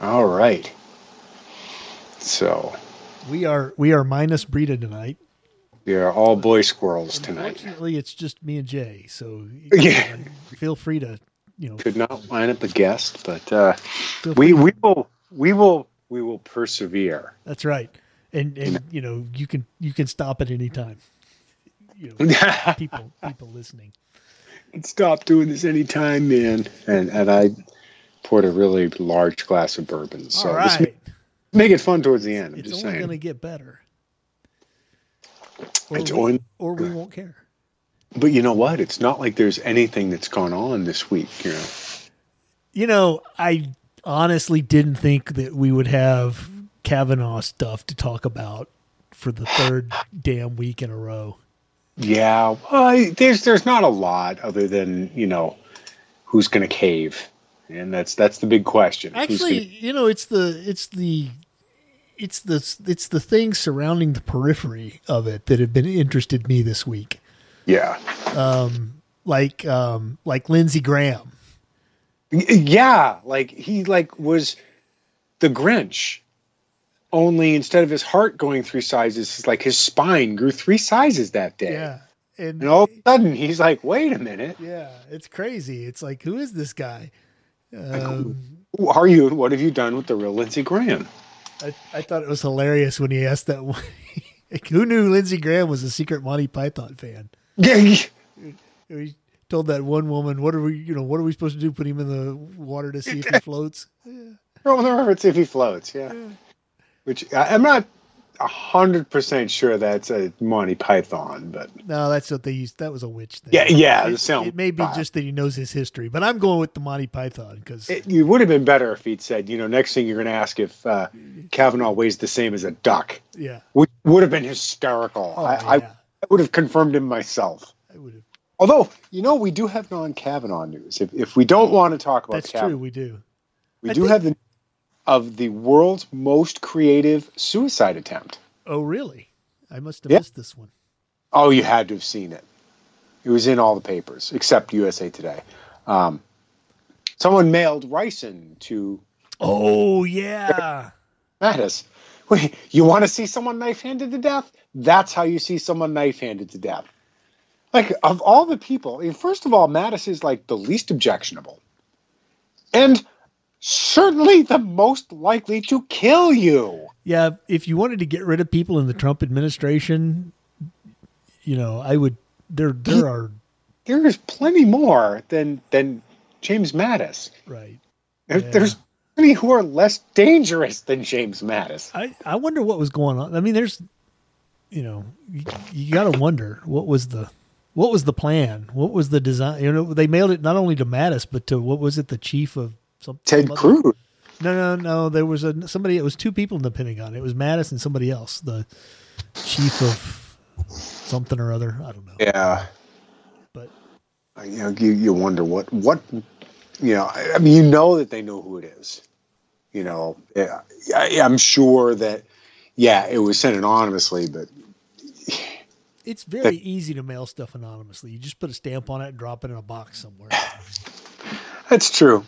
All right. So We are minus Brita tonight. we are all boy squirrels tonight. Unfortunately, it's just me and Jay. So Yeah. feel free to Could not line up a guest, but feel we free. we will persevere. That's right. And you can stop at any time. People listening. Stop doing this anytime, man. And I poured a really large glass of bourbon. So all right. make it fun towards the end. I'm It's just only saying. going to get better. Or we won't care. But you know what? It's not like there's anything that's gone on this week. I honestly didn't think that we would have Kavanaugh stuff to talk about for the third damn week in a row. Yeah, well, there's not a lot other than who's going to cave, and that's the big question. Actually, it's the things surrounding the periphery of it that have been interested me this week. Yeah, like Lindsey Graham. Yeah, he was the Grinch. Only instead of his heart going 3 sizes, it's like his spine grew 3 sizes that day. Yeah. And all of a sudden, he's like, wait a minute. Yeah, it's crazy. It's like, who is this guy? Who are you and what have you done with the real Lindsey Graham? I thought it was hilarious when he asked that. Who knew Lindsey Graham was a secret Monty Python fan? Yeah. He told that one woman, what are we supposed to do? Put him in the water to see if he floats? Throw him in the river and see if he floats, yeah. Which I'm not 100% sure that's a Monty Python, but no, that's what they used. That was a witch thing. Yeah. It may be just that he knows his history, but I'm going with the Monty Python because it would have been better if he'd said, next thing you're going to ask if Kavanaugh weighs the same as a duck. Yeah, which would have been hysterical. Oh, I would have confirmed him myself. I would have. Although we do have non-Kavanaugh news. If we don't want to talk about that's Kavanaugh, true. We do. We have the of the world's most creative suicide attempt. Oh, really? I must have missed this one. Oh, you had to have seen it. It was in all the papers, except USA Today. Someone mailed ricin to... Oh, yeah. Mattis. Wait, you want to see someone knife-handed to death? That's how you see someone knife-handed to death. Like, of all the people... first of all, Mattis is, the least objectionable. And... certainly the most likely to kill you. Yeah, if you wanted to get rid of people in the Trump administration, I would. There is plenty more than James Mattis. Right. There's many who are less dangerous than James Mattis. I wonder what was going on. I mean, there's, you got to wonder what was the plan, what was the design. They mailed it not only to Mattis but to what was it, the chief of. Ted Cruz. No. There was somebody. It was 2 people in the Pentagon. It was Mattis and somebody else, the chief of something or other. I don't know. Yeah, but you wonder what I mean, that they know who it is. I'm sure that it was sent anonymously, but it's very easy to mail stuff anonymously. You just put a stamp on it and drop it in a box somewhere. That's true.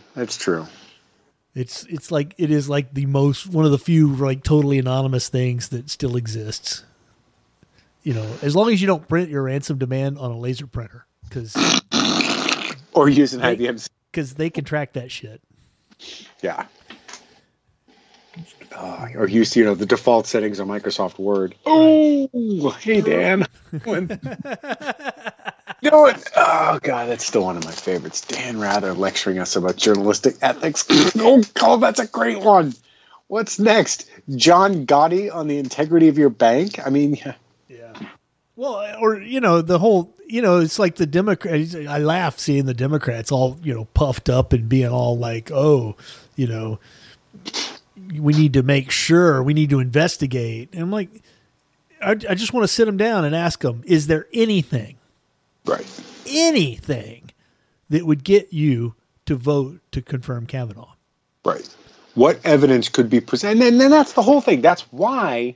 It's like it is like one of the few totally anonymous things that still exists. As long as you don't print your ransom demand on a laser printer, or use an IBM, because they can track that shit. Yeah. Or use the default settings on Microsoft Word. Oh, hey Dan. Oh God, that's still one of my favorites. Dan Rather lecturing us about journalistic ethics. Oh God, that's a great one. What's next? John Gotti on the integrity of your bank? I mean, yeah. Well, or the whole, it's like the Democrats. I laugh seeing the Democrats all puffed up and being all like, oh, we need to make sure, we need to investigate. And I'm like, I just want to sit them down and ask them, is there anything? Right. Anything that would get you to vote to confirm Kavanaugh. Right. What evidence could be presented? And then that's the whole thing. That's why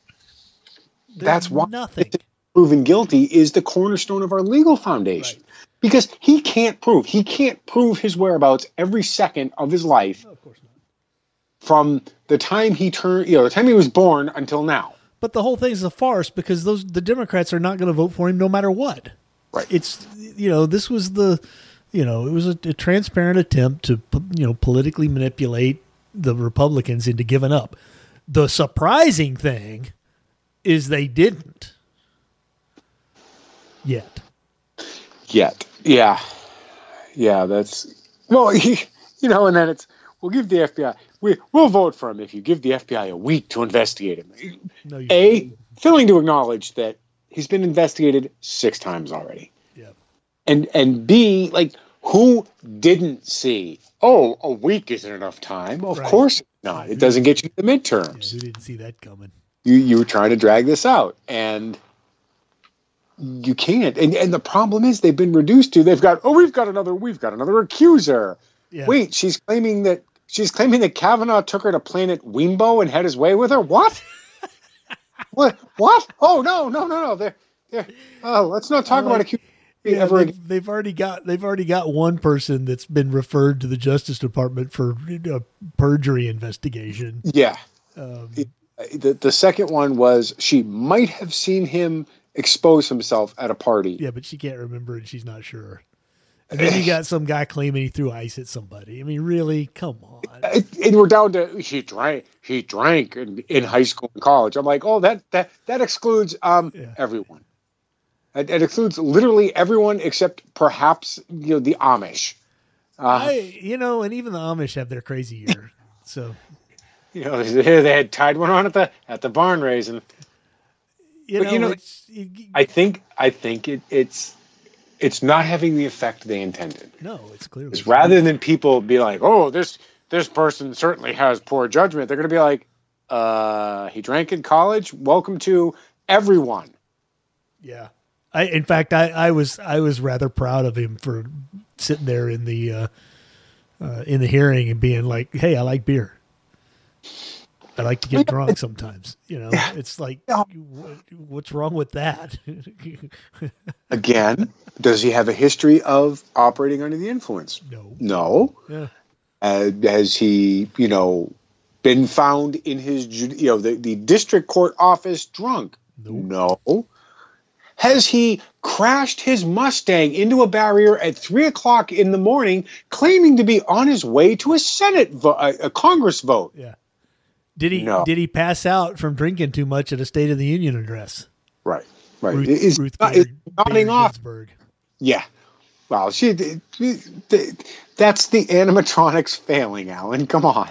nothing. Proven guilty is the cornerstone of our legal foundation. Right. Because he can't prove his whereabouts every second of his life. No, of course not. from the time he turned, the time he was born until now. But the whole thing is a farce because the Democrats are not going to vote for him no matter what. Right. It's, this was it was a transparent attempt to, politically manipulate the Republicans into giving up. The surprising thing is they didn't yet. Yeah. That's, well, and then it's, we'll give the FBI, we'll vote for him if you give the FBI a week to investigate him. No, failing to acknowledge that he's been investigated 6 times already. Yeah. And B, like, who didn't see, a week isn't enough time? Of course not. It doesn't get you the midterms. Yeah, who didn't see that coming? You were trying to drag this out, and you can't. And the problem is they've been reduced to, we've got another accuser. Yeah. Wait, she's claiming that Kavanaugh took her to Planet Weembo and had his way with her? What? What? Oh, no. Let's not talk about accusers. They've already got one person that's been referred to the Justice Department for a perjury investigation. Yeah. The second one was she might have seen him expose himself at a party. Yeah, but she can't remember and she's not sure. And then you got some guy claiming he threw ice at somebody. I mean, really? Come on. And we're down to he drank in high school and college. I'm like, that excludes everyone. It excludes literally everyone except perhaps the Amish. And even the Amish have their crazy year. So they had tied one on at the barn raising. I think it's not having the effect they intended. No, it's clearly. It's rather than people be like, this person certainly has poor judgment, they're going to be like, he drank in college. Welcome to everyone. Yeah. In fact, I was rather proud of him for sitting there in the hearing and being like, "Hey, I like beer. I like to get drunk sometimes." It's like, what's wrong with that? Again, does he have a history of operating under the influence? No. Yeah. Has he, been found in his, the district court office drunk? No. Has he crashed his Mustang into a barrier at 3:00 in the morning, claiming to be on his way to a Senate a Congress vote? Yeah. Did he pass out from drinking too much at a State of the Union address? Right. Ruth nodding off. Ginsburg. Yeah. Well, that's the animatronics failing, Alan. Come on.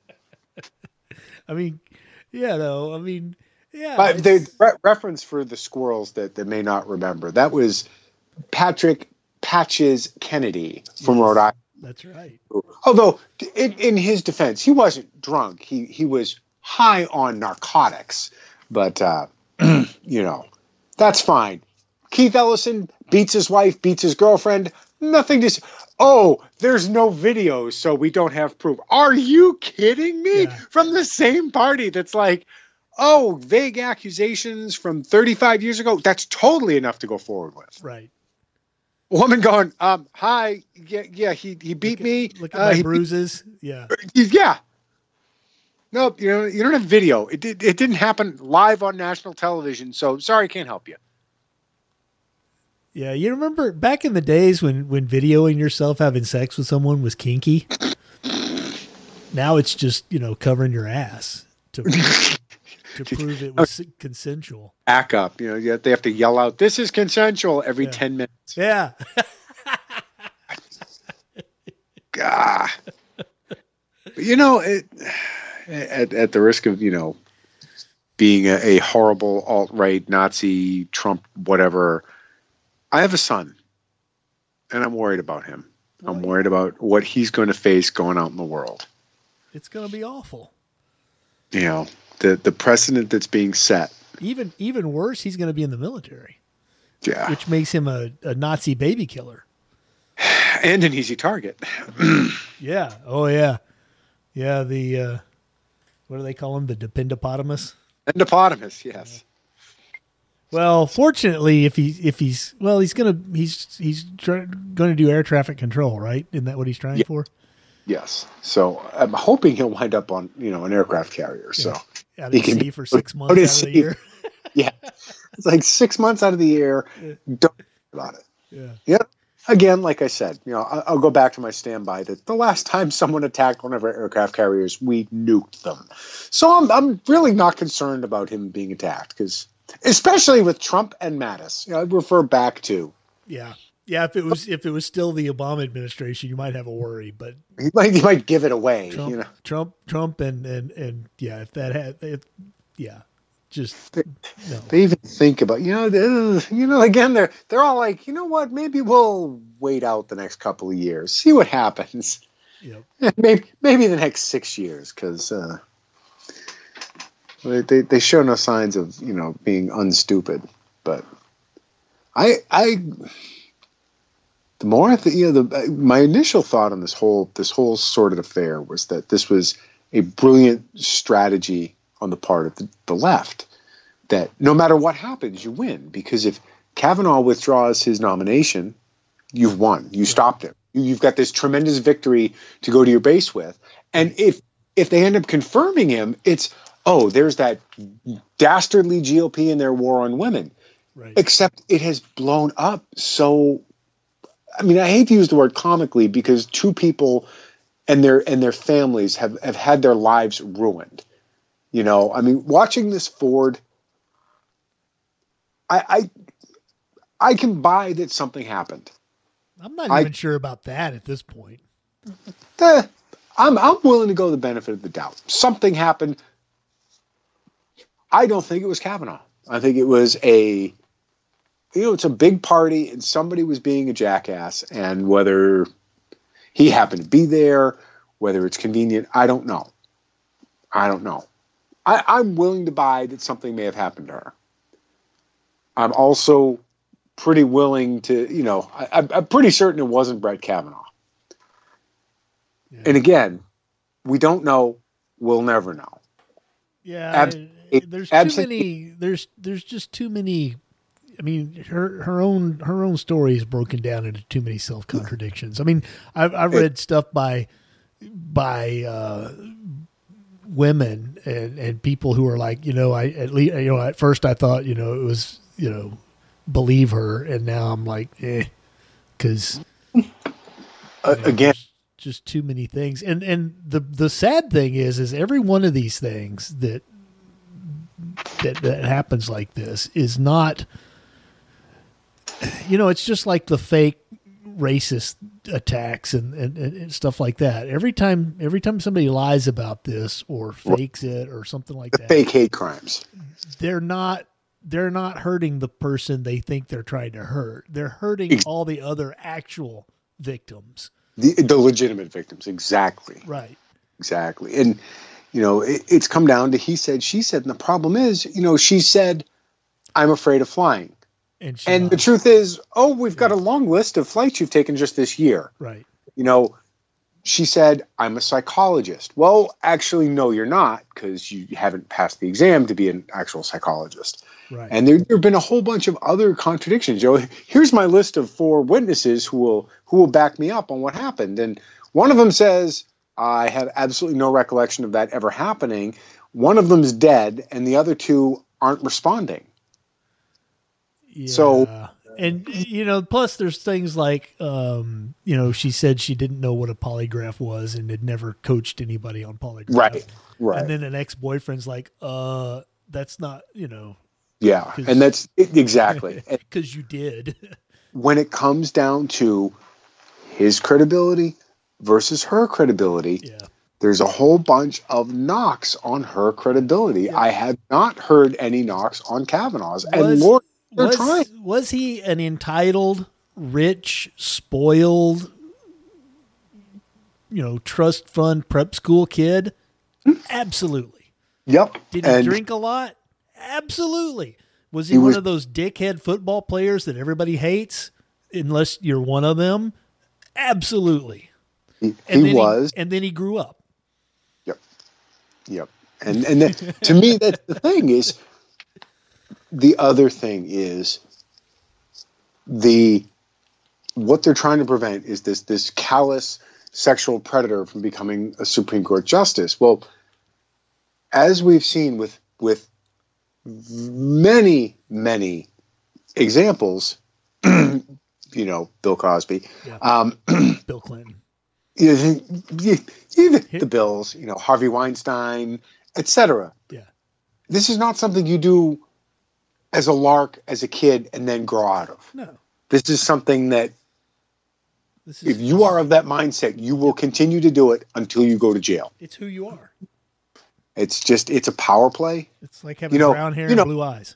I mean, yeah, though. I mean, yeah. The reference for the squirrels that may not remember, that was Patrick Patches Kennedy from Rhode Island. That's right. Although, in his defense, he wasn't drunk. He was high on narcotics. But, that's fine. Keith Ellison beats his wife, beats his girlfriend. Nothing to... there's no video, so we don't have proof. Are you kidding me? Yeah. From the same party that's like, vague accusations from 35 years ago. That's totally enough to go forward with. Right. A woman going, hi, yeah, he beat me. Look at my bruises. Yeah. Yeah. Nope, you don't have video. It didn't happen live on national television, so sorry, can't help you. Yeah, you remember back in the days when videoing yourself having sex with someone was kinky? Now it's just, covering your ass to prove it was consensual. Back up. They have to yell out, "This is consensual," every 10 minutes. Yeah. God. At the risk of, being a horrible alt-right Nazi, Trump, whatever, I have a son, and I'm worried about him. I'm worried about what he's going to face going out in the world. It's going to be awful. The precedent that's being set. Even worse, he's going to be in the military. Yeah. Which makes him a Nazi baby killer. And an easy target. Yeah. Oh, yeah. Yeah, the, what do they call him? The Dependopotamus? Dependopotamus, yes. Well, fortunately, he's going to do air traffic control, right? Isn't that what he's trying for? Yes. So I'm hoping he'll wind up on, an aircraft carrier. So Out he at can sea for 6 months out of the year. Yeah. It's like 6 months out of the year. Don't worry about it. Yeah. Yeah. Again, like I said, I'll go back to my standby that the last time someone attacked one of our aircraft carriers, we nuked them. So I'm really not concerned about him being attacked, because especially with Trump and Mattis, I refer back to. Yeah. Yeah, if it was still the Obama administration, you might have a worry, but He might give it away. Trump and yeah, if that had, just no. They even think about, again, they're all like, you know what, maybe we'll wait out the next couple of years, see what happens. Yep. Maybe the next 6 years, because they show no signs of, being unstupid. But the more I think, my initial thought on this whole sordid affair was that this was a brilliant strategy on the part of the left, that no matter what happens, you win. Because if Kavanaugh withdraws his nomination, you've won. You stopped him. You've got this tremendous victory to go to your base with. And if they end up confirming him, it's, there's that dastardly GOP and their war on women. Right. Except it has blown up so. I mean, I hate to use the word comically, because two people and their families have had their lives ruined. I mean, watching this Ford, I can buy that something happened. I'm not even sure about that at this point. I'm willing to go the benefit of the doubt. Something happened. I don't think it was Kavanaugh. I think it was it's a big party and somebody was being a jackass, and whether he happened to be there, whether it's convenient, I don't know. I'm willing to buy that something may have happened to her. I'm also pretty willing to, I'm pretty certain it wasn't Brett Kavanaugh. Yeah. And again, we don't know. We'll never know. Yeah. There's too many, there's just too many. I mean, her own story is broken down into too many self-contradictions. I mean, I've read stuff by women and people who are like, at first I thought, it was, believe her. And now I'm like, because again, just too many things. And the sad thing is every one of these things that happens like this is not, it's just like the fake racist attacks and stuff like that. Every time somebody lies about this or fakes it or something like that, fake hate crimes, they're not hurting the person they think they're trying to hurt. They're hurting all the other actual victims, the legitimate victims. Exactly. Right. Exactly. And it's come down to he said, she said, and the problem is, she said, I'm afraid of flying. And the truth is, we've got a long list of flights you've taken just this year. Right. She said, I'm a psychologist. Well, actually, no, you're not, because you haven't passed the exam to be an actual psychologist. Right. And there have been a whole bunch of other contradictions. Here's my list of 4 witnesses who will back me up on what happened. And one of them says, I have absolutely no recollection of that ever happening. One of them's dead, and the other 2 aren't responding. Yeah. So, and plus there's things like, she said she didn't know what a polygraph was and had never coached anybody on polygraph. Right. And then an ex-boyfriend's like, that's not, Yeah. And that's exactly. Because you did. When it comes down to his credibility versus her credibility, there's a whole bunch of knocks on her credibility. Yeah. I have not heard any knocks on Kavanaugh's. And Lord, was he an entitled, rich, spoiled, trust fund prep school kid? Absolutely. Yep. Did he drink a lot? Absolutely. Was he one of those dickhead football players that everybody hates unless you're one of them? Absolutely. He was. And then he grew up. Yep. And to me, that's the thing is, the other thing is what they're trying to prevent is this callous, sexual predator from becoming a Supreme Court justice. Well, as we've seen with many, many examples, Bill Cosby, Bill Clinton, the Bills, Harvey Weinstein, etc. Yeah. This is not something you do as a lark as a kid and then grow out of. No. This is something that if you are of that mindset, you will continue to do it until you go to jail. It's who you are. It's a power play. It's like having brown hair and blue eyes.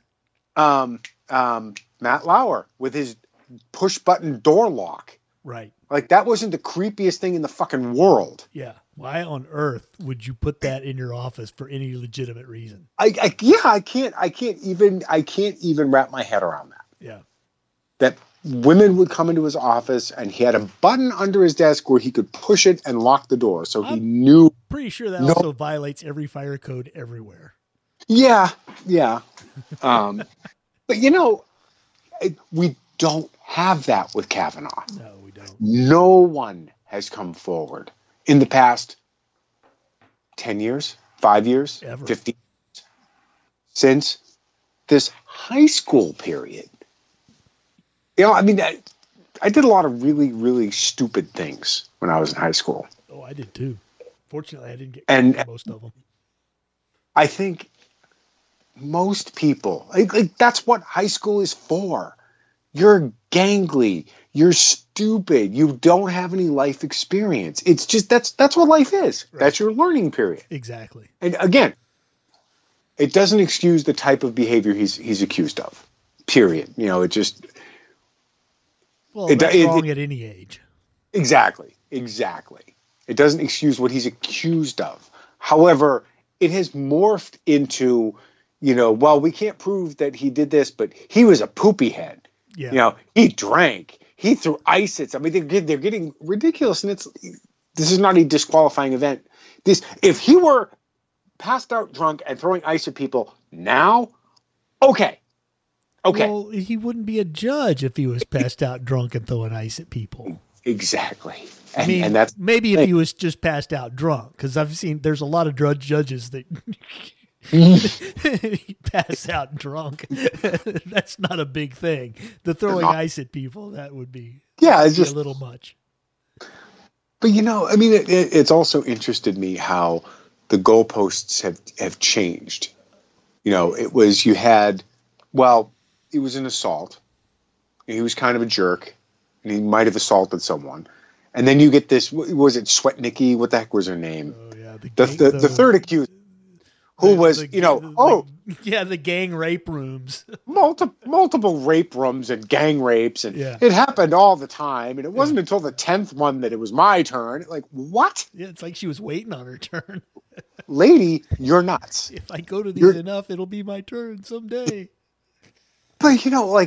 Matt Lauer with his push button door lock. Right. Like that wasn't the creepiest thing in the fucking world. Yeah. Why on earth would you put that in your office for any legitimate reason? I can't even wrap my head around that. Yeah. That women would come into his office and he had a button under his desk where he could push it and lock the door. So he knew. Pretty sure that also violates every fire code everywhere. Yeah. Yeah. But we don't have that with Kavanaugh. No, we don't. No one has come forward in the past 10 years, 5 years, Ever. 50 years, since this high school period. I did a lot of really, really stupid things when I was in high school. Oh, I did too. Fortunately, I didn't get caught for most of them. I think most people, that's what high school is for. You're gangly. You're stupid. You don't have any life experience. It's just that's what life is. Right. That's your learning period. Exactly. And again, it doesn't excuse the type of behavior he's accused of. Period. It just. Well, that's wrong at any age. Exactly. It doesn't excuse what he's accused of. However, it has morphed into, well, we can't prove that he did this, but he was a poopy head. Yeah. He drank. He threw ice at somebody. They're getting ridiculous, and this is not a disqualifying event. If he were passed out drunk and throwing ice at people now, okay. Well, he wouldn't be a judge if he was passed out drunk and throwing ice at people. Exactly. And that's maybe if he was just passed out drunk, because I've seen there's a lot of judges that pass out drunk. That's not a big thing. The throwing ice at people, that would be it's just a little much. But it's also interested me how the goalposts have changed. It was an assault. He was kind of a jerk, and he might have assaulted someone. And then you get this. Was it Sweatnicky? What the heck was her name? Oh yeah, the third accused, who was the gang rape rooms, multiple rape rooms and gang rapes, and it happened all the time. And it wasn't until the 10th one that it was my turn. Like what? Yeah, it's like she was waiting on her turn. Lady, you're nuts. If I go to these enough, it'll be my turn someday. But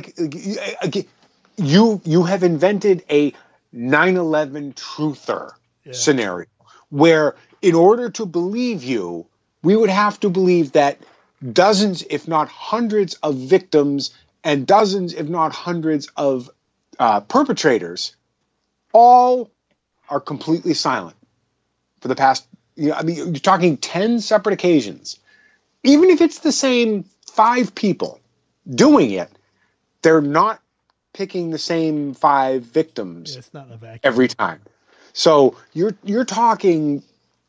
you have invented a 9/11 truther scenario where, in order to believe you, we would have to believe that dozens, if not hundreds, of victims and dozens, if not hundreds, of perpetrators all are completely silent for the past. You're talking 10 separate occasions. Even if it's the same 5 people doing it, they're not picking the same 5 victims it's not a vacuum. Every time. So you're talking,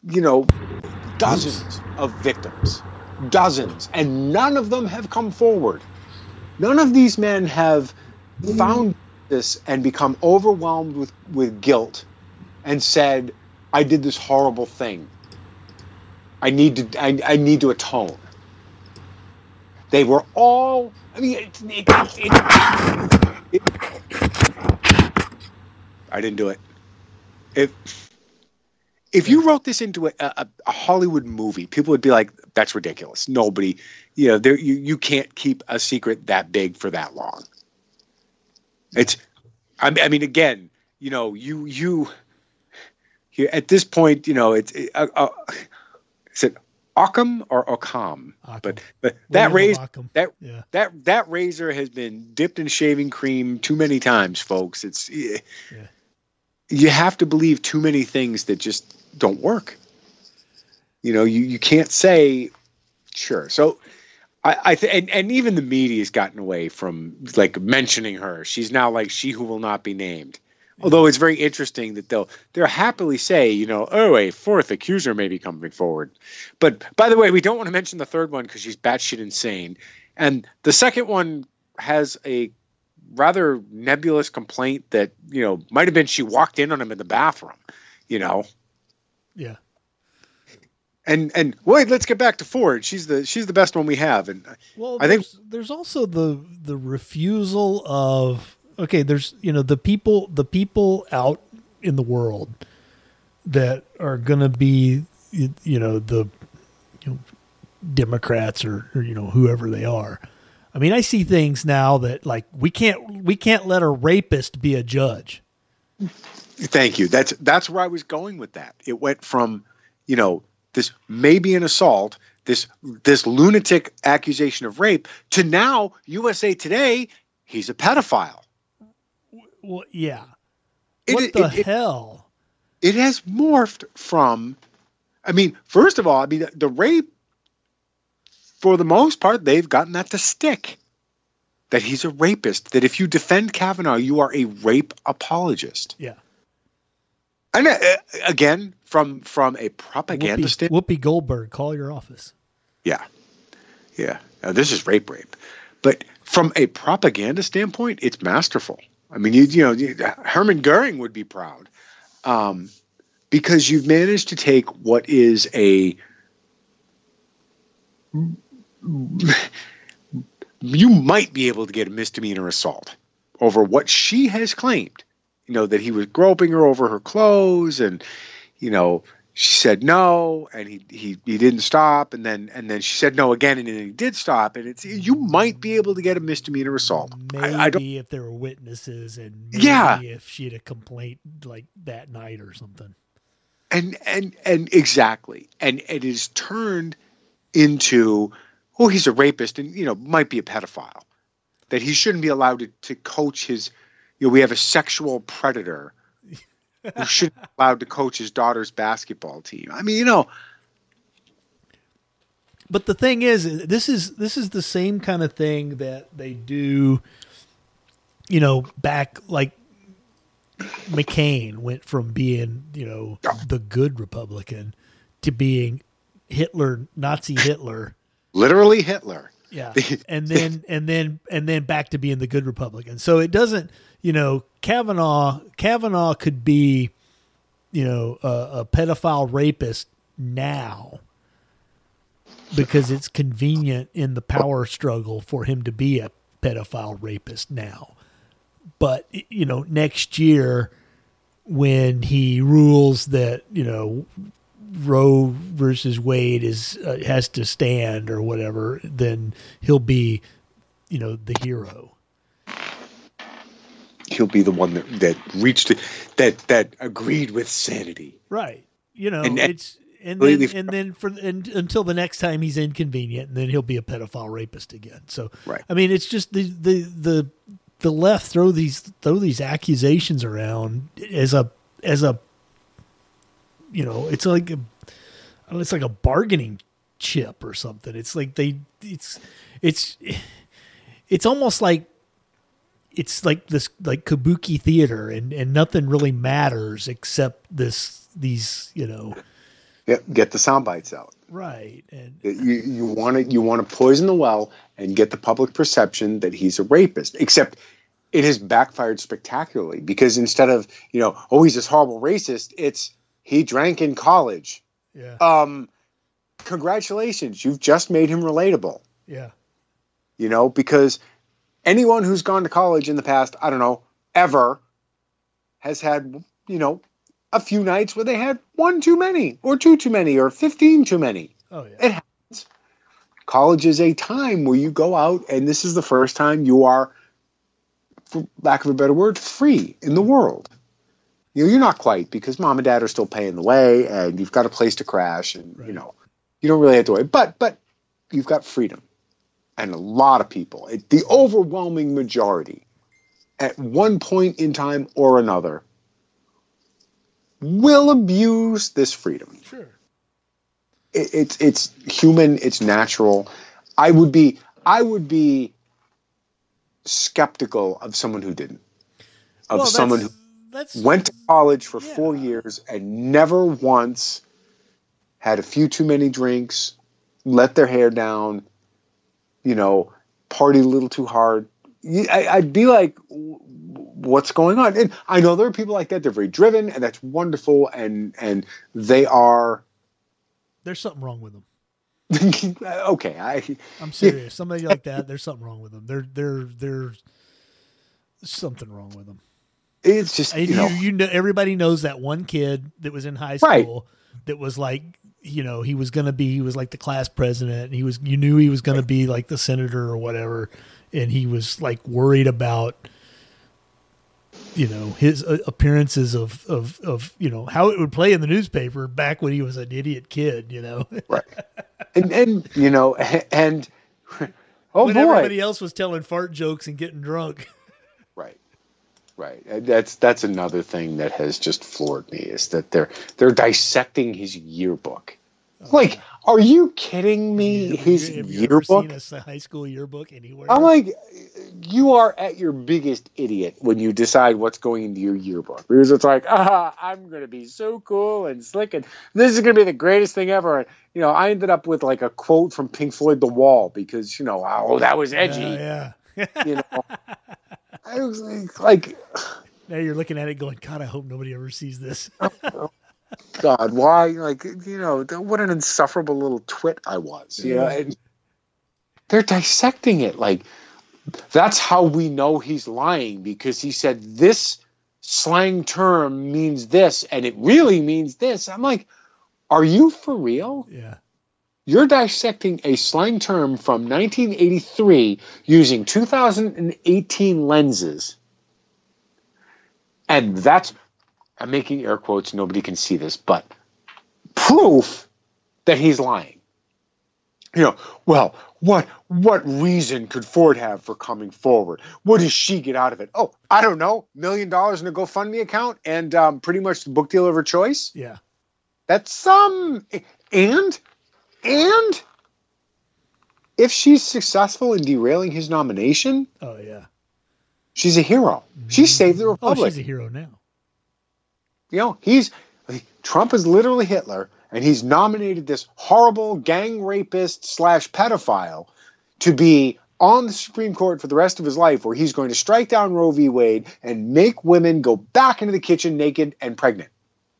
dozens of victims, and none of them have come forward. None of these men have found this and become overwhelmed with guilt and said, I did this horrible thing. I need to atone. They were all. I didn't do it. If you wrote this into a Hollywood movie, people would be like, "That's ridiculous." Nobody, you can't keep a secret that big for that long. Again, you at this point, is it Occam or Occam? But that razor has been dipped in shaving cream too many times, folks. you have to believe too many things that just don't work. You can't say, sure. So and even the media has gotten away from like mentioning her. She's now like she who will not be named. Although it's very interesting that they'll happily say, oh, a fourth accuser may be coming forward. But by the way, we don't want to mention the third one because she's batshit insane. And the second one has a rather nebulous complaint that, might have been she walked in on him in the bathroom, Yeah. And wait, let's get back to Ford. She's the best one we have. And I think there's also the refusal of, okay, there's, the people out in the world that are going to be, the Democrats or whoever they are. I mean, I see things now that like we can't let a rapist be a judge. Thank you. That's where I was going with that. It went from, this may be an assault, this lunatic accusation of rape, to now USA Today, he's a pedophile. Well, yeah. What the hell? It has morphed from, first of all, the rape, for the most part, they've gotten that to stick. That he's a rapist. That if you defend Kavanaugh, you are a rape apologist. Yeah. And again, from a propaganda standpoint. Whoopi Goldberg, call your office. Yeah. Yeah. Now, this is rape. But from a propaganda standpoint, it's masterful. Hermann Goering would be proud because you've managed to take what is you might be able to get a misdemeanor assault over what she has claimed, that he was groping her over her clothes and, she said no and he didn't stop. And then she said no again and then he did stop. And you might be able to get a misdemeanor assault. Maybe if there were witnesses and maybe if she had a complaint like that night or something. And exactly. And it is turned into, oh, he's a rapist and, might be a pedophile, that he shouldn't be allowed to coach his, we have a sexual predator who shouldn't be allowed to coach his daughter's basketball team. But the thing is, this is the same kind of thing that they do, back like McCain went from being, the good Republican to being Nazi Hitler. Literally Hitler. Yeah. And then back to being the good Republican. So it doesn't, Kavanaugh could be, a pedophile rapist now because it's convenient in the power struggle for him to be a pedophile rapist now. But, next year when he rules that, Roe versus Wade has to stand or whatever, then he'll be, the hero. He'll be the one that reached that agreed with sanity. Right. Until the next time he's inconvenient, and then he'll be a pedophile rapist again. So, right. It's just the left throw these accusations around as a it's like a bargaining chip or something. It's like it's almost like it's like this like kabuki theater and nothing really matters except these. Yeah, get the sound bites out. Right. And you want to poison the well and get the public perception that he's a rapist, except it has backfired spectacularly because instead of, he's this horrible racist, it's he drank in college. Yeah. Congratulations. You've just made him relatable. Yeah. Because anyone who's gone to college in the past, I don't know, ever has had, a few nights where they had one too many or two too many or 15 too many. Oh, yeah. It happens. College is a time where you go out and this is the first time you are, for lack of a better word, free in the world. You're not quite because mom and dad are still paying the way and you've got a place to crash and, right. you don't really have to worry. But you've got freedom. And a lot of people, the overwhelming majority, at one point in time or another, will abuse this freedom. Sure. It's human. It's natural. I would be skeptical of someone who didn't. Of someone who went to college for 4 years and never once had a few too many drinks, let their hair down, party a little too hard. I'd be like, what's going on? And I know there are people like that. They're very driven, and that's wonderful. And they are. There's something wrong with them. Okay, I'm serious. Somebody like that, there's something wrong with them. There's something wrong with them. It's just everybody knows that one kid that was in high school that was like, he was like the class president, and you knew he was going to be like the senator or whatever, and he was like worried about his appearances of how it would play in the newspaper back when he was an idiot kid, right. And when everybody else was telling fart jokes and getting drunk. Right. That's another thing that has just floored me, is that they're dissecting his yearbook. Like, are you kidding me? His yearbook? Have you ever seen a high school yearbook anywhere? I'm like, you are at your biggest idiot when you decide what's going into your yearbook. Because it's like, I'm going to be so cool and slick, and this is going to be the greatest thing ever. And, I ended up with like a quote from Pink Floyd, The Wall, because, that was edgy. Yeah. I was like, now you're looking at it going, God, I hope nobody ever sees this. God, why? Like, what an insufferable little twit I was. And they're dissecting it. Like, that's how we know he's lying, because he said this slang term means this, and it really means this. I'm like, are you for real? Yeah. You're dissecting a slang term from 1983 using 2018 lenses. And that's, I'm making air quotes, nobody can see this, but proof that he's lying. Well, what reason could Ford have for coming forward? What does she get out of it? Oh, I don't know, $1 million in a GoFundMe account and pretty much the book deal of her choice? Yeah. That's and if she's successful in derailing his nomination, oh yeah, she's a hero. She saved the Republic. Oh, she's a hero now. Trump is literally Hitler, and he's nominated this horrible gang rapist / pedophile to be on the Supreme Court for the rest of his life, where he's going to strike down Roe v. Wade and make women go back into the kitchen naked and pregnant.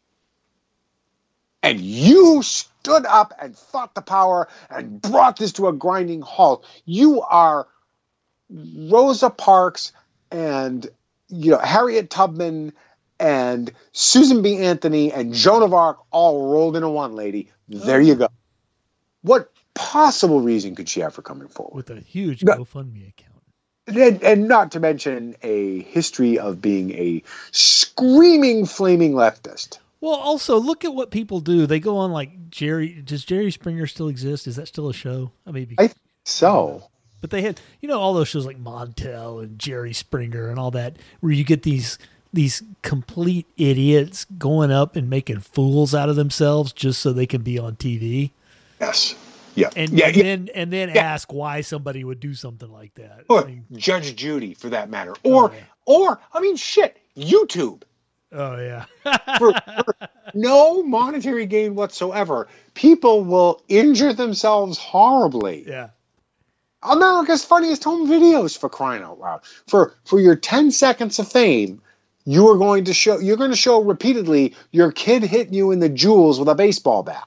And you stood up and fought the power and brought this to a grinding halt. You are Rosa Parks and Harriet Tubman and Susan B. Anthony and Joan of Arc all rolled into one, lady. There you go. What possible reason could she have for coming forward? With a huge GoFundMe account. And not to mention a history of being a screaming, flaming leftist. Well, also, look at what people do. They go on like Jerry. Does Jerry Springer still exist? Is that still a show? I think so. But they had, all those shows like Montel and Jerry Springer and all that, where you get these complete idiots going up and making fools out of themselves just so they can be on TV. Yes. Yeah. And then ask why somebody would do something like that. Or Judge Judy, for that matter. Or YouTube. Oh, yeah. for no monetary gain whatsoever, people will injure themselves horribly. Yeah. America's Funniest Home Videos, for crying out loud. For your 10 seconds of fame, you're going to show repeatedly your kid hitting you in the jewels with a baseball bat.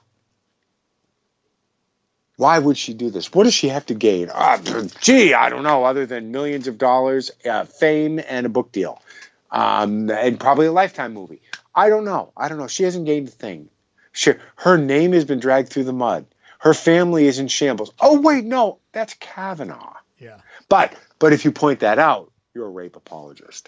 Why would she do this? What does she have to gain? I don't know, other than millions of dollars, fame, and a book deal. And probably a Lifetime movie. I don't know. She hasn't gained a thing. Her name has been dragged through the mud. Her family is in shambles. Oh, wait, no, that's Kavanaugh. Yeah. But if you point that out, you're a rape apologist.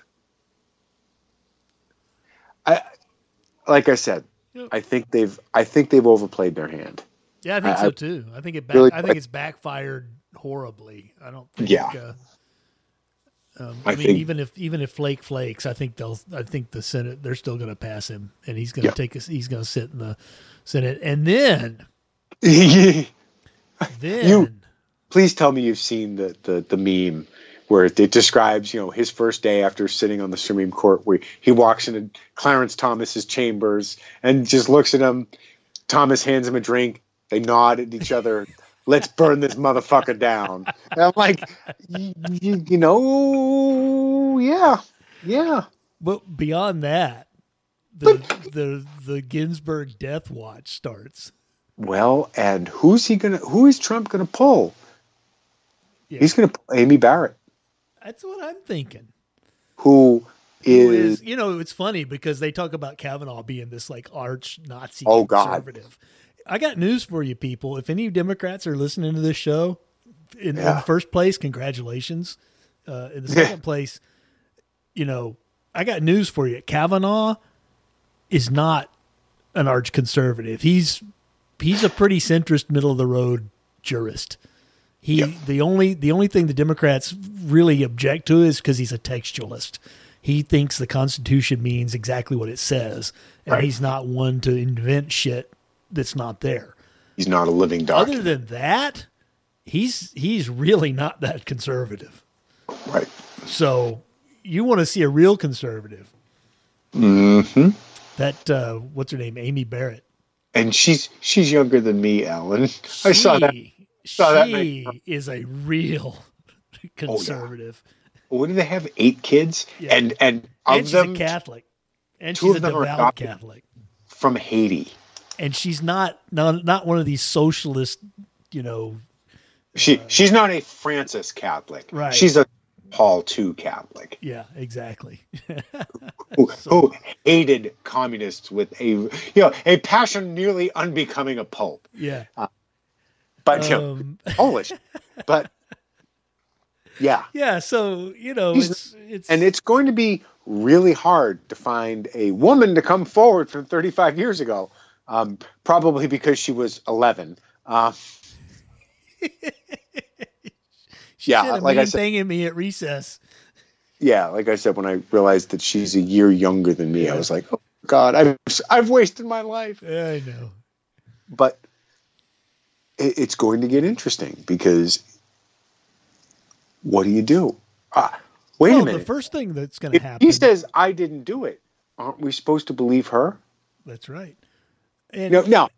Like I said, yep. I think they've overplayed their hand. Yeah, I think so too. I think it's backfired horribly. I don't think. Yeah. I mean, even if Flake flakes, I think the Senate, they're still going to pass him, and he's going to he's going to sit in the Senate, and then please tell me you've seen the meme where it describes, his first day after sitting on the Supreme Court, where he walks into Clarence Thomas's chambers and just looks at him. Thomas hands him a drink. They nod at each other. Let's burn this motherfucker down. And I'm like, yeah. But beyond that, the Ginsburg death watch starts. Well, and who is Trump gonna pull? Yeah. He's gonna pull Amy Barrett. That's what I'm thinking. Who is it's funny because they talk about Kavanaugh being this like arch Nazi God. conservative. I got news for you people. If any Democrats are listening to this show, in the first place, congratulations. In the second place, I got news for you. Kavanaugh is not an arch conservative. He's a pretty centrist, middle of the road jurist. The only thing the Democrats really object to is because he's a textualist. He thinks the Constitution means exactly what it says, and he's not one to invent shit that's not there. He's not a living document. Other than that, he's really not that conservative. Right. So you want to see a real conservative. Mm-hmm. That what's her name? Amy Barrett. And she's younger than me, Alan. I saw that. She is a real conservative. What do they have? 8 kids, and she's a Catholic, and she's a devout Catholic from Haiti. And she's not one of these socialist, She's not a Francis Catholic. Right. She's a Paul II Catholic. Yeah, exactly. who hated communists with a passion nearly unbecoming a pope. Yeah. But Polish. But yeah. Yeah, so it's going to be really hard to find a woman to come forward from 35 years ago. Probably because she was 11. She said a mean thing at me at recess. Yeah, like I said, when I realized that she's a year younger than me, I was like, "Oh God, I've wasted my life." Yeah, I know. But it's going to get interesting because what do you do? Wait a minute. The first thing that's going to happen. He says, "I didn't do it." Aren't we supposed to believe her? That's right. And now,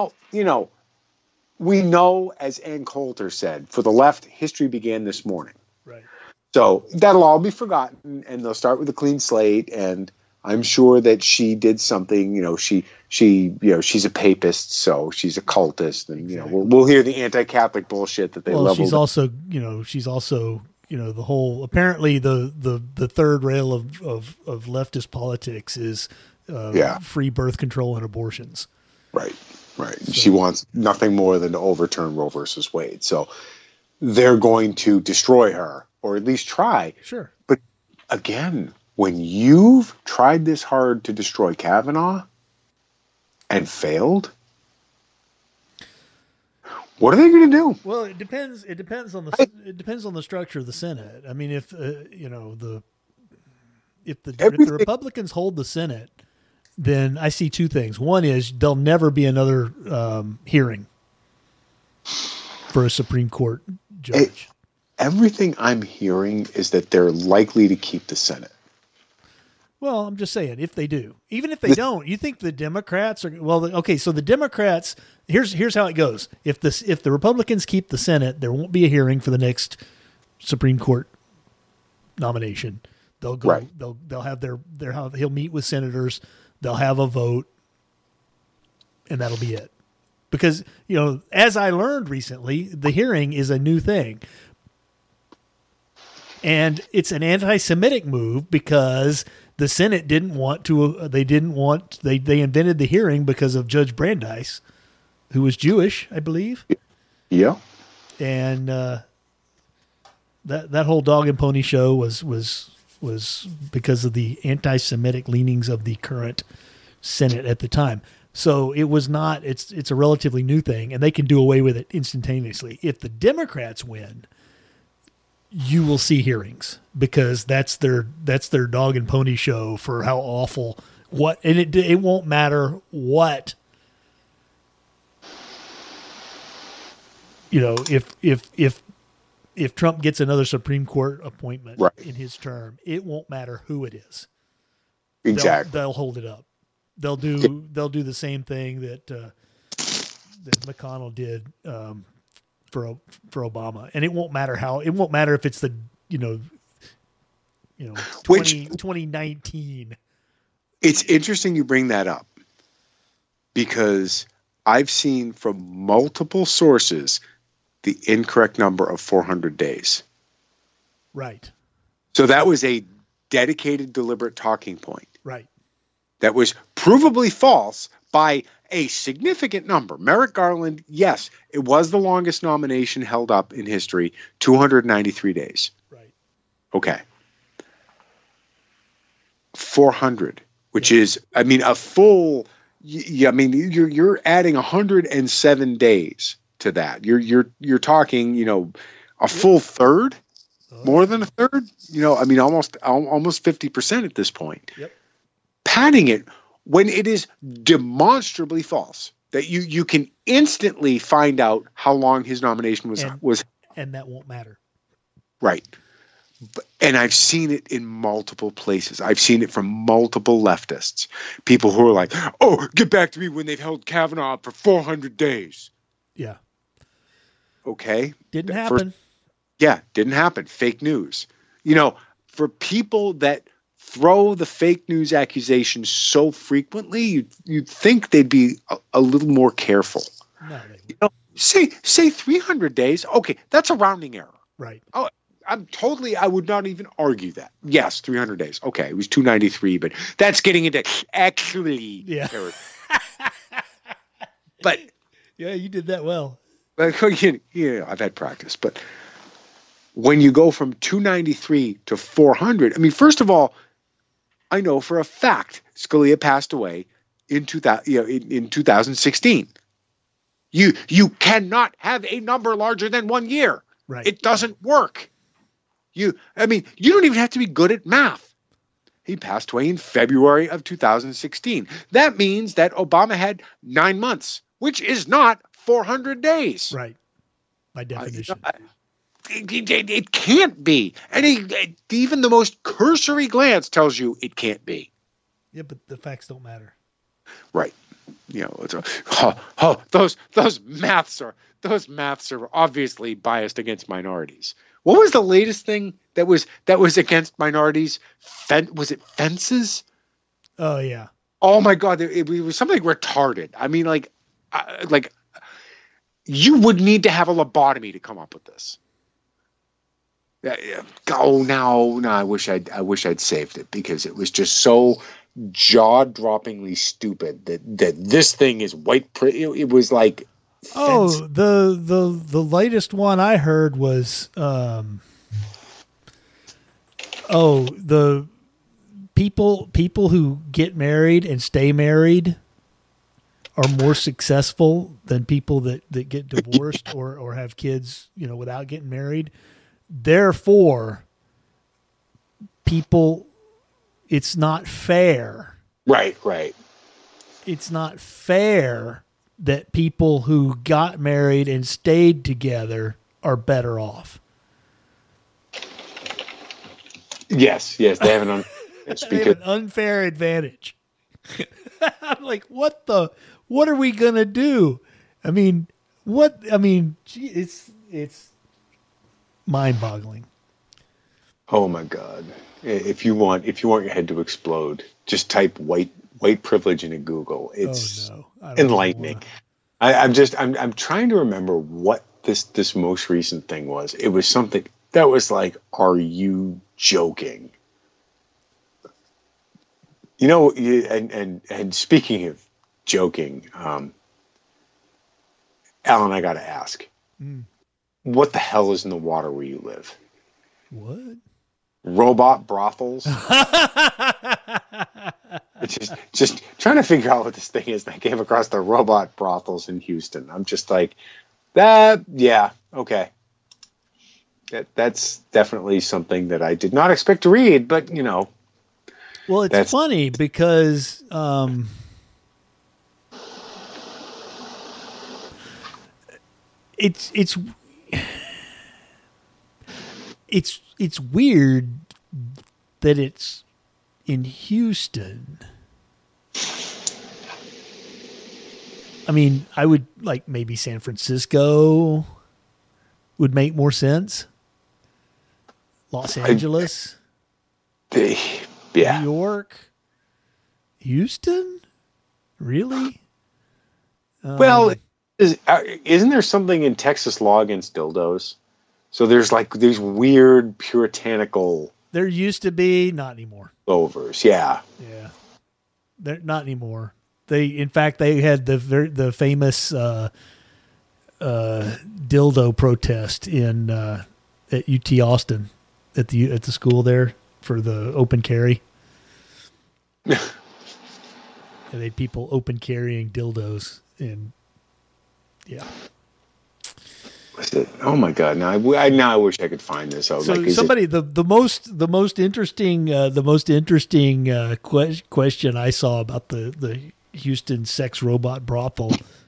we know, as Ann Coulter said, for the left, history began this morning. Right. So that'll all be forgotten, and they'll start with a clean slate. And I'm sure that she did something. She's a papist, so she's a cultist, and we'll hear the anti-Catholic bullshit that they leveled. She's also the whole. Apparently, the third rail of leftist politics is free birth control and abortions. Right. So, she wants nothing more than to overturn Roe versus Wade. So they're going to destroy her, or at least try. Sure. But again, when you've tried this hard to destroy Kavanaugh and failed, what are they going to do? Well, it depends. It depends on the structure of the Senate. I mean, if the Republicans hold the Senate, then I see two things. One is there'll never be another hearing for a Supreme Court judge. Everything I'm hearing is that they're likely to keep the Senate. Well, I'm just saying, if they do. Even if they don't, you think the Democrats are... Well, okay, so the Democrats... Here's how it goes. If the Republicans keep the Senate, there won't be a hearing for the next Supreme Court nomination. They'll go... Right. They'll have he'll meet with senators... They'll have a vote, and that'll be it. Because, as I learned recently, the hearing is a new thing. And it's an anti-Semitic move because the Senate didn't want to, they invented the hearing because of Judge Brandeis, who was Jewish, I believe. Yeah. And that whole dog and pony show was because of the anti-Semitic leanings of the current Senate at the time. So it was not, it's a relatively new thing, and they can do away with it instantaneously. If the Democrats win, you will see hearings because that's their dog and pony show for how awful and it won't matter what, if Trump gets another Supreme Court appointment in his term, it won't matter who it is. Exactly. They'll hold it up. They'll do the same thing that McConnell did for Obama, and it won't matter if it's the 2019. It's interesting you bring that up because I've seen from multiple sources the incorrect number of 400 days. Right. So that was a dedicated, deliberate talking point. Right. That was provably false by a significant number. Merrick Garland, yes, it was the longest nomination held up in history, 293 days. Right. Okay. 400, which is, a full, you're adding 107 days to that. You're talking, a full third, more than a third, almost 50% at this point. Yep. Padding it when it is demonstrably false, that you can instantly find out how long his nomination was. And that won't matter. Right. And I've seen it in multiple places. I've seen it from multiple leftists. People who are like, oh, get back to me when they've held Kavanaugh for 400 days. Yeah. Okay. Didn't happen. Didn't happen. Fake news. For people that throw the fake news accusations so frequently, you'd think they'd be a little more careful. No, they wouldn't. Say 300 days. Okay, that's a rounding error. Right. Oh, I would not even argue that. Yes, 300 days. Okay, it was 293, but that's getting into actually. Yeah. But yeah, you did that well. I've had practice. But when you go from 293 to 400, first of all, I know for a fact Scalia passed away in 2016. You cannot have a number larger than 1 year. Right. It doesn't work. You don't even have to be good at math. He passed away in February of 2016. That means that Obama had 9 months, which is not 400 days. Right. By definition. It can't be. And even the most cursory glance tells you it can't be. Yeah, but the facts don't matter. Right. Those maths are obviously biased against minorities. What was the latest thing that was against minorities? Was it fences? Oh yeah. Oh my God! It was something retarded. You would need to have a lobotomy to come up with this. Oh no! I wish I'd saved it because it was just so jaw-droppingly stupid that this thing is white. It was like. Oh, the latest one I heard was the people who get married and stay married are more successful than people that get divorced or have kids, without getting married. Therefore, it's not fair. Right. It's not fair that people who got married and stayed together are better off. Yes, they have an unfair advantage. I'm like, what are we going to do? It's mind-boggling. Oh my God. If you want your head to explode, just type white privilege into Google. It's enlightening. I'm trying to remember what this most recent thing was. It was something that was like, are you joking? And speaking of joking, Alan, I got to ask, what the hell is in the water where you live? What? Robot brothels? It's just trying to figure out what this thing is. I came across the robot brothels in Houston. I'm just like, that, yeah, okay. that's definitely something that I did not expect to read, but Well, it's funny because it's weird that it's in Houston. I mean, I would like maybe San Francisco would make more sense. Los Angeles, yeah, New York, Houston, really? Well, isn't there something in Texas law against dildos? So there's like these weird puritanical. There used to be, not anymore. Overs, yeah. They're not anymore. In fact, they had the famous dildo protest at UT Austin at the school there for the open carry. And they had people open carrying dildos and yeah. Oh my God! Now I wish I could find this. So somebody the most interesting question I saw about the Houston sex robot brothel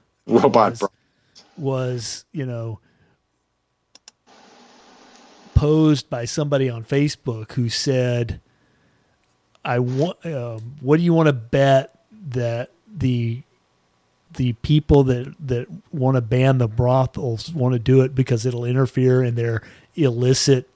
was posed by somebody on Facebook who said, "I want. What do you want to bet that the people that want to ban the brothels want to do it because it'll interfere in their illicit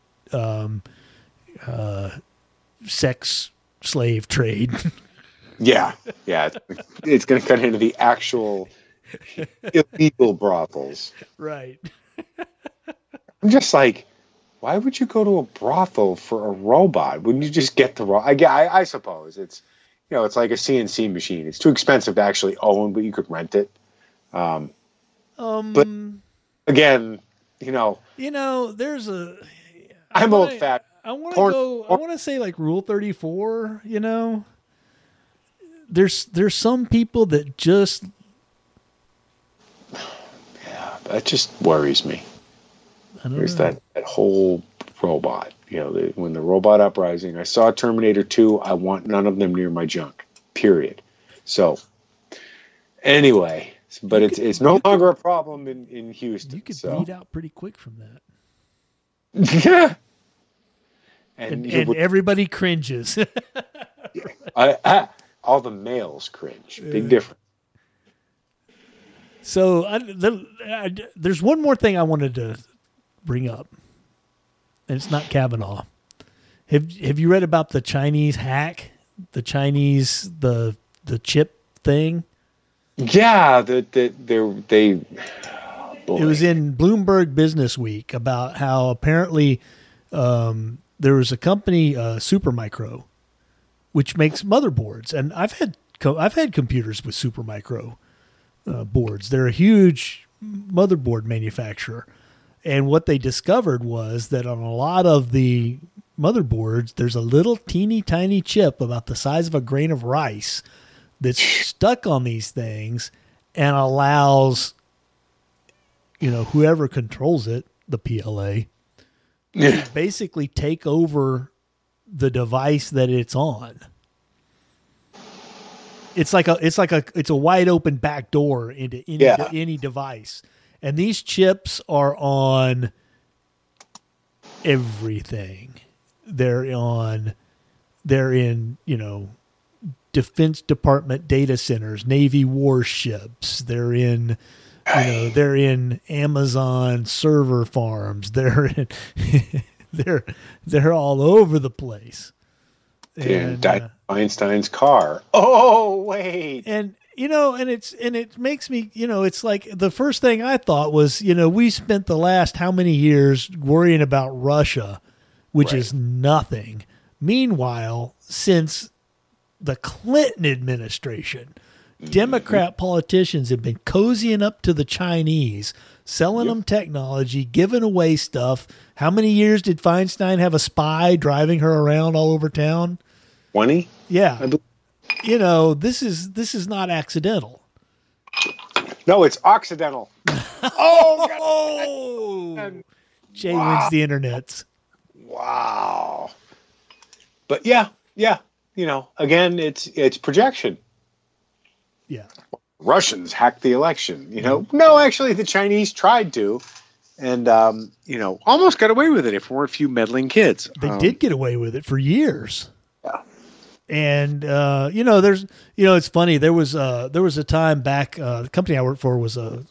sex slave trade?" Yeah. It's going to cut into the actual illegal brothels. Right. I'm just like, why would you go to a brothel for a robot? Wouldn't you just get the robot? I suppose it's, it's like a CNC machine. It's too expensive to actually own, but you could rent it. But again, there's I'm old fat. I want to go. I want to say like Rule 34. There's some people that just. Yeah, that just worries me. There's that whole robot. When the robot uprising, I saw Terminator 2. I want none of them near my junk. Period. So, anyway, but it's no longer a problem in Houston. You could bleed out pretty quick from that. Yeah. And everybody cringes. All the males cringe. Big difference. So there's one more thing I wanted to bring up, and it's not Kavanaugh. Have you read about the Chinese hack? The Chinese the chip thing? Yeah, it was in Bloomberg Business Week about how apparently there was a company, Supermicro, which makes motherboards, and I've had computers with Supermicro boards. They're a huge motherboard manufacturer, and what they discovered was that on a lot of the motherboards, there's a little teeny tiny chip about the size of a grain of rice that's stuck on these things and allows whoever controls it, the PLA, to basically take over the device that it's on. It's a wide open back door into any device. And these chips are on everything. They're in Defense Department data centers, Navy warships. They're in Amazon server farms. They're all over the place. And Einstein's car. Oh, wait. And it makes me, it's like the first thing I thought was, we spent the last how many years worrying about Russia, which is nothing. Meanwhile, since the Clinton administration, Democrat politicians have been cozying up to the Chinese, selling them technology, giving away stuff. How many years did Feinstein have a spy driving her around all over town? 20? Yeah. This is not accidental. No, it's occidental. Oh, God. Jay wins the internets. Wow. But yeah. Again, it's projection. Yeah. Russians hacked the election. No, actually, the Chinese tried to, and almost got away with it if there weren't a few meddling kids. They did get away with it for years. Yeah. And it's funny. There was a time back. The company I worked for was a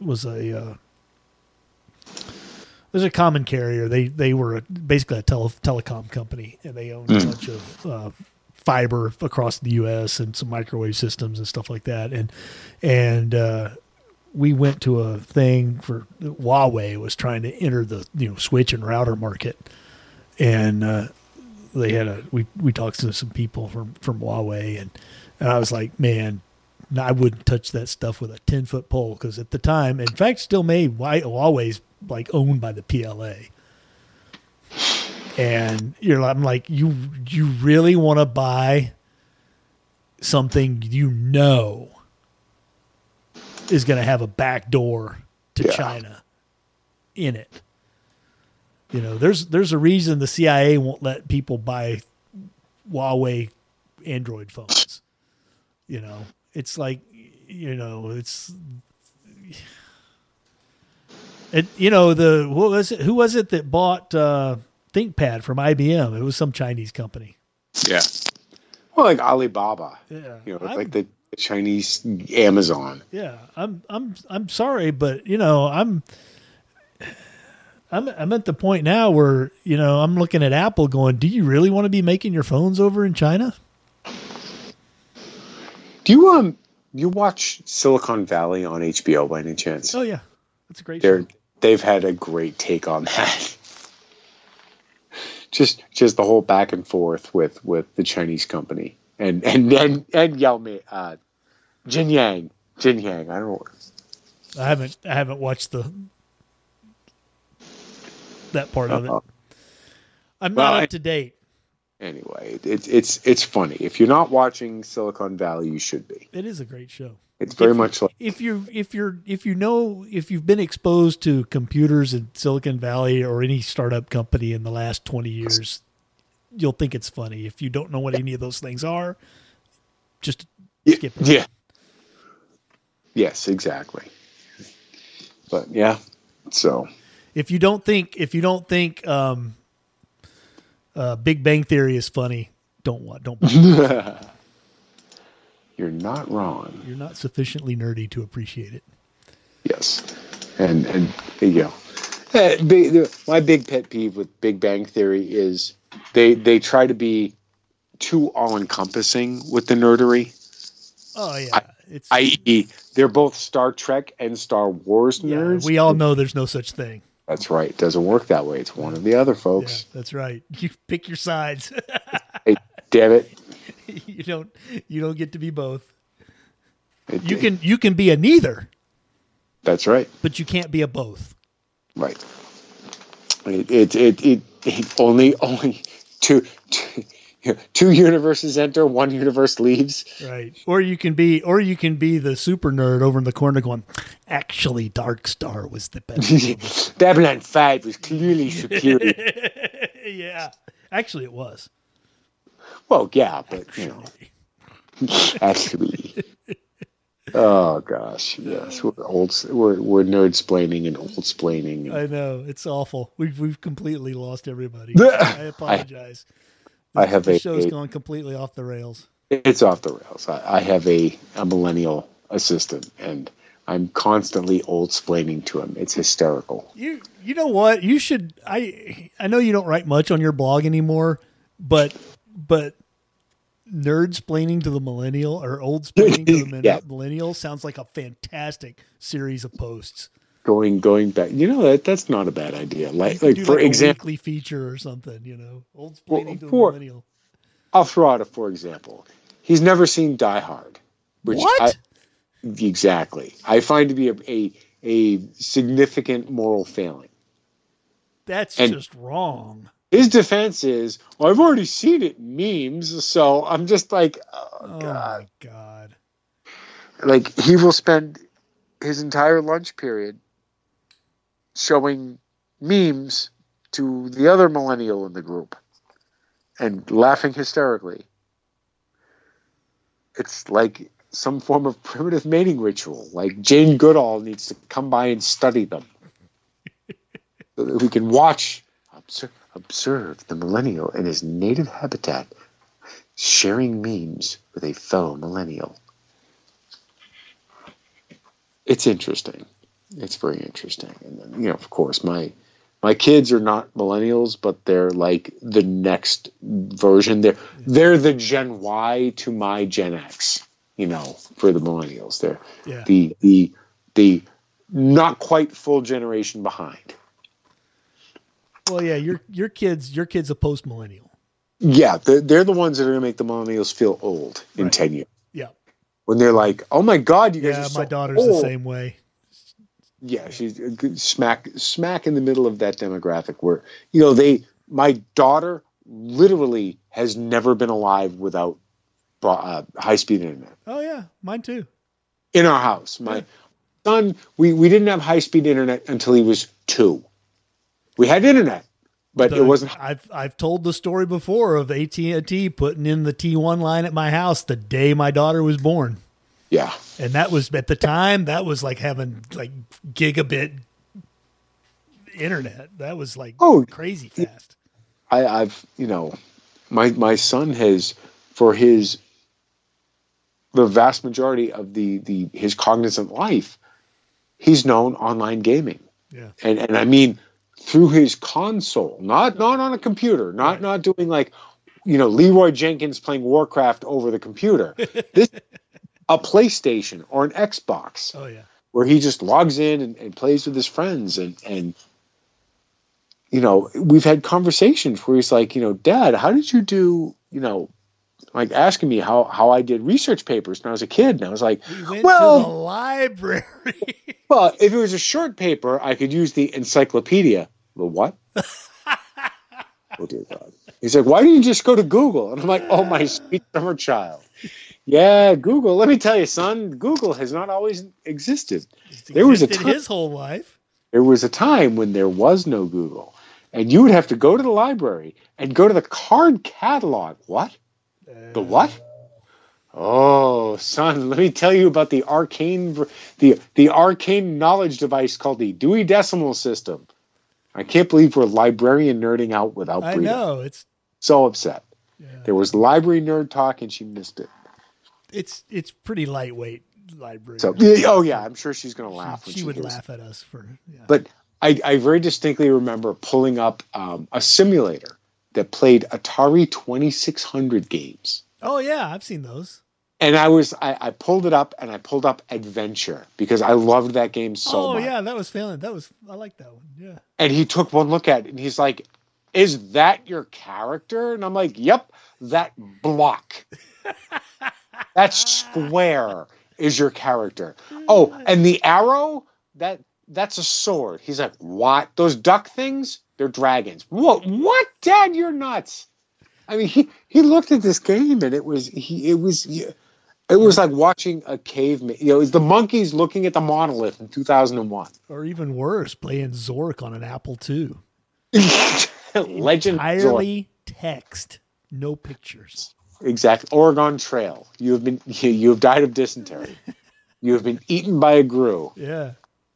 common carrier. They were basically a telecom company, and they owned a bunch of fiber across the U.S. and some microwave systems and stuff like that. And we went to a thing for Huawei was trying to enter the switch and router market, and they had we talked to some people from Huawei, and I was like, man, I wouldn't touch that stuff with a 10-foot pole, because at the time, in fact, still made, Huawei's like owned by the PLA. And I'm like, you really want to buy something is going to have a back door to China in it? There's a reason the CIA won't let people buy Huawei Android phones. It's like, it's who was it that bought ThinkPad from IBM? It was some Chinese company. Yeah. Well, like Alibaba. Yeah. Like the Chinese Amazon. Yeah. I'm sorry, but I'm at the point now where, I'm looking at Apple going, do you really want to be making your phones over in China? Do you watch Silicon Valley on HBO by any chance? Oh yeah. That's a great show. They've had a great take on that. just the whole back and forth with the Chinese company and Yao Mei, Jin Yang. I don't know. I haven't watched that part of it. I'm not up to date. Anyway, it's funny. If you're not watching Silicon Valley, you should be. It is a great show. It's very much like if you've been exposed to computers in Silicon Valley or any startup company in the last 20 years, you'll think it's funny. If you don't know what any of those things are, just skip it. Yeah. Yes, exactly. But yeah, so if you don't think Big Bang Theory is funny, don't watch. You're not wrong. You're not sufficiently nerdy to appreciate it. Yes, and there you go. My big pet peeve with Big Bang Theory is they try to be too all-encompassing with the nerdery. Oh yeah, i.e., they're both Star Trek and Star Wars nerds. We all know there's no such thing. That's right. It doesn't work that way. It's one or the other, folks. Yeah, that's right. You pick your sides. Hey, damn it. You don't get to be both. You can be a neither. That's right. But you can't be a both. Right. It only two universes enter, one universe leaves. Right. Or you can be the super nerd over in the corner going, actually Dark Star was the best. Babylon 5 was clearly superior. Yeah. Actually it was. Well, yeah, but actually. Oh gosh, yes, we're nerd-splaining and old-splaining. I know, it's awful. We've completely lost everybody. I apologize. The show's gone completely off the rails. It's off the rails. I have a millennial assistant, and I'm constantly old-splaining to him. It's hysterical. You know what? You should. I know you don't write much on your blog anymore, but nerd-splaining to the millennial or old-splaining to the millennial sounds like a fantastic series of posts. Going back, that's not a bad idea. Like for example, a weekly feature or something. Old-splaining to the millennial. I'll throw out for example. He's never seen Die Hard. What? Exactly. I find to be a significant moral failing. That's just wrong. His defense is, well, I've already seen it in memes, so I'm just like, oh God. My God. Like, he will spend his entire lunch period showing memes to the other millennial in the group and laughing hysterically. It's like some form of primitive mating ritual. Like Jane Goodall needs to come by and study them. So that we can observe the millennial in his native habitat, sharing memes with a fellow millennial. It's interesting. It's very interesting. And then, of course, my kids are not millennials, but they're like the next version. They're the Gen Y to my Gen X, for the millennials. They're the not quite full generation behind. Well, yeah, your kid's a post millennial. Yeah, they're the ones that are going to make the millennials feel old in 10 years. Yeah. When they're like, "Oh my God, you guys are so my daughter's old." the same way. Yeah, she's smack in the middle of that demographic where my daughter literally has never been alive without high-speed internet. Oh yeah, mine too. In our house, my son, we didn't have high-speed internet until he was 2. We had internet, but it wasn't. I've told the story before of AT&T putting in the T1 line at my house the day my daughter was born. Yeah. And that was, at the time, that was like having like gigabit internet. That was like crazy fast. I've my son has, for the vast majority of his cognizant life, he's known online gaming. Yeah. And I mean through his console, not on a computer, not doing like, Leroy Jenkins playing Warcraft over the computer. This a PlayStation or an Xbox. Oh yeah. Where he just logs in and plays with his friends and we've had conversations where he's like, Dad, how did you do, like asking me how I did research papers when I was a kid. And I was like, we went to the library. Well, if it was a short paper, I could use the encyclopedia. The what? Oh dear God. He's like, why didn't you just go to Google? And I'm like, oh, my sweet summer child. Yeah, Google. Let me tell you, son, Google has not always existed. There was a time, his whole life. There was a time when there was no Google, and you would have to go to the library and go to the card catalog. What? The what? Oh, son, let me tell you about the arcane knowledge device called the Dewey Decimal System. I can't believe we're librarian nerding out without Brita. I know, it's so upset. Yeah. There was library nerd talk, and she missed it. It's pretty lightweight library. So, I'm sure she's going to laugh. She would laugh at us for. Yeah. But I very distinctly remember pulling up a simulator that played Atari 2600 games. Oh yeah, I've seen those. And I pulled it up, and I pulled up Adventure because I loved that game so much. Oh yeah, I like that one. Yeah. And he took one look at it, and he's like, "Is that your character?" And I'm like, "Yep, that block, that square is your character." Oh, and the arrow, that's a sword. He's like, "What? Those duck things? They're dragons." What, Dad? You're nuts. I mean, he looked at this game, and it was like watching a caveman. It was the monkeys looking at the monolith in 2001. Or even worse, playing Zork on an Apple II. Legend entirely Zork. Text, no pictures. Exactly. Oregon Trail. You have died of dysentery. You have been eaten by a grue. Yeah.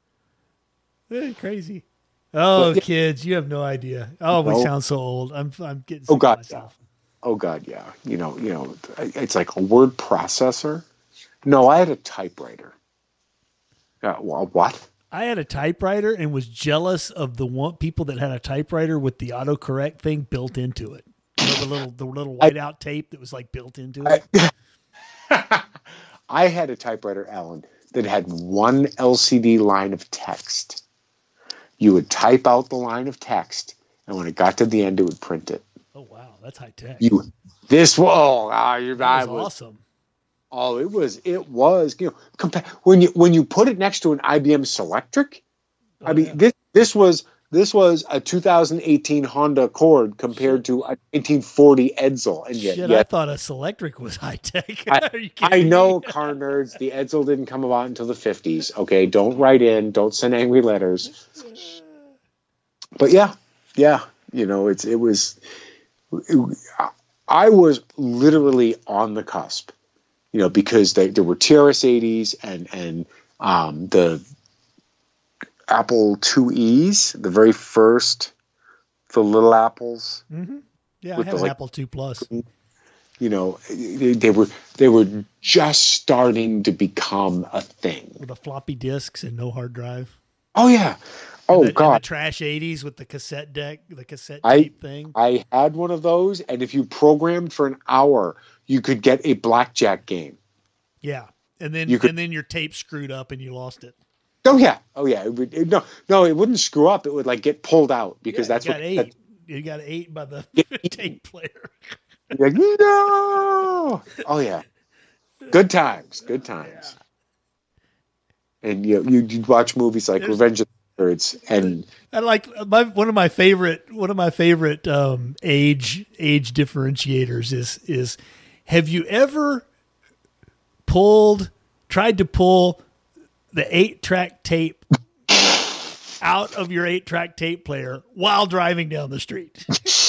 Crazy. Oh, kids, you have no idea. Oh, we sound so old. I'm getting sick of myself. Oh God, yeah. It's like a word processor. No, I had a typewriter. What? I had a typewriter and was jealous of the people that had a typewriter with the autocorrect thing built into it. The little whiteout tape that was like built into it. I had a typewriter, Alan, that had one LCD line of text. You would type out the line of text, and when it got to the end, it would print it. Oh wow, that's high tech. That was awesome. Oh, it was. When you put it next to an IBM Selectric. This was a 2018 Honda Accord compared to a 1940 Edsel, and yet I thought a Selectric was high tech. I know, car nerds. The Edsel didn't come about until the 50s. Okay, don't write in. Don't send angry letters. But yeah, Yeah, I was literally on the cusp, because there were TRS-80s and the Apple IIe's, the very first, the little apples. Mm-hmm. Yeah, I with have the an Apple II Plus. They were just starting to become a thing. With the floppy disks and no hard drive. Oh yeah. And God. the trash 80s with the cassette deck, the cassette tape thing. I had one of those, and if you programmed for an hour, you could get a blackjack game. Yeah. And then your tape screwed up and you lost it. Oh yeah. No, it wouldn't screw up. It would get pulled out because that's what you got 8 by the tape player. You're like, no. Oh yeah. Good times. Yeah. And you'd watch movies like Revenge of the Nerds, and I like one of my favorite age differentiators is have you ever tried to pull the 8-track tape out of your 8-track tape player while driving down the street?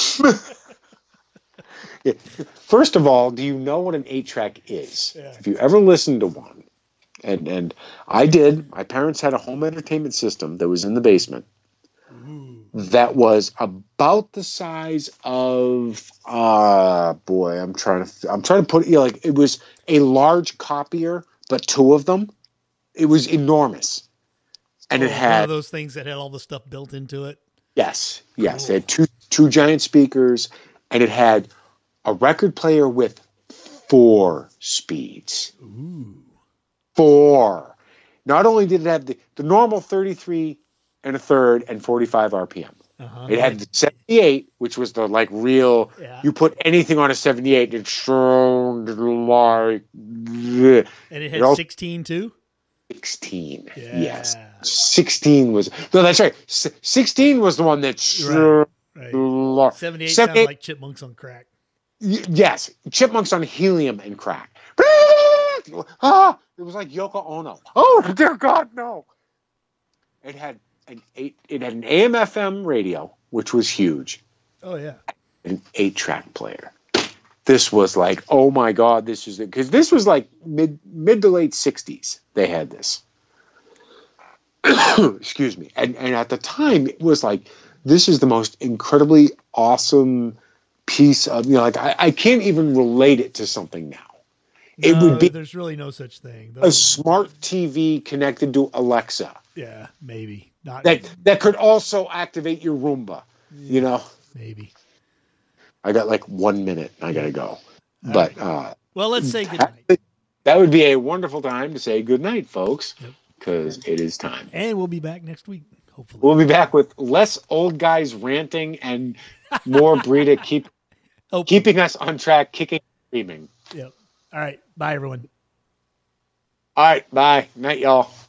Yeah. First of all, do you know what an 8-track is? Yeah. If you ever listened to one, and I did, my parents had a home entertainment system that was in the basement. Ooh. That was about the size of I'm trying to put it was a large copier, but 2 of them. It was enormous. And it had one of those things that had all the stuff built into it. Yes. Cool. It had two giant speakers, and it had a record player with 4 speeds. Ooh. 4. Not only did it have the normal 33 and a third and 45 RPM. Uh-huh. It had the 78, which was the real. Yeah. You put anything on a 78, it sounded like. And it had 16 too. 16. Yeah. Yes. 16 was that's right. 16 was the one that. Right. 78 sounded like Chipmunks on crack. Yes, Chipmunks on helium and crack. It was like Yoko Ono. Oh dear God, no! It had an AM/FM radio, which was huge. Oh yeah. An 8-track player. This was oh my God, this is it, because this was mid to late 60s. They had this. Excuse me, and at the time it was this is the most incredibly awesome piece of I can't even relate it to something now. No, it would be there's really no such thing. A smart TV connected to Alexa. Yeah, maybe not. That could also activate your Roomba. Yeah, maybe. I got 1 minute. I gotta go. But well, let's say good night. That would be a wonderful time to say good night, folks, because it is time. And we'll be back next week. Hopefully, we'll be back with less old guys ranting and more Brita keeping us on track, kicking, screaming. Yep. All right. Bye, everyone. All right. Bye. Night, y'all.